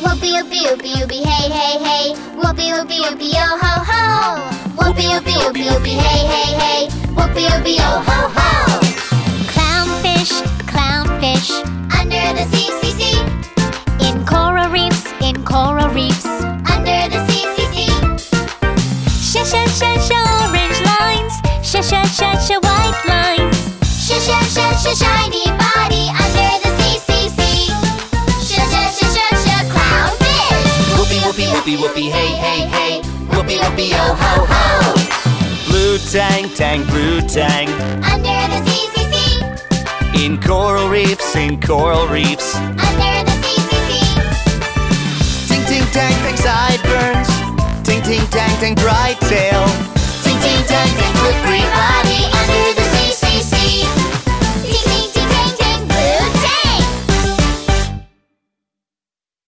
Whoopee whoopee whoopee whoopee hey hey hey. Whoopee whoopee whoopee yo ho ho. Whoopee whoopee whoopee whoopee hey hey hey. Whoopee whoopee yo ho ho. Clownfish, clownfish, Under the sea, sea, sea. in coral reefs, in coral reefs. Under the sea, sea, sea. Sha sha sha sha orange lines, sha sha sha sha white lines. Sha sha sha sha shiny body. Under the sea, sea, sea. Sha sha sha sha sha clownfish. Whoopee whoopee whoopee whoopee hey hey hey. Whoopee whoopee yo ho ho. Blue tang tang blue tang. Under the sea, sea, sea. In coral reefs, in coral reefs. Under the sea, sea, sea. Ting ting tang tang sideburns. Ting ting tang tang bright tail. Ting ting tang tang slippery body. Under the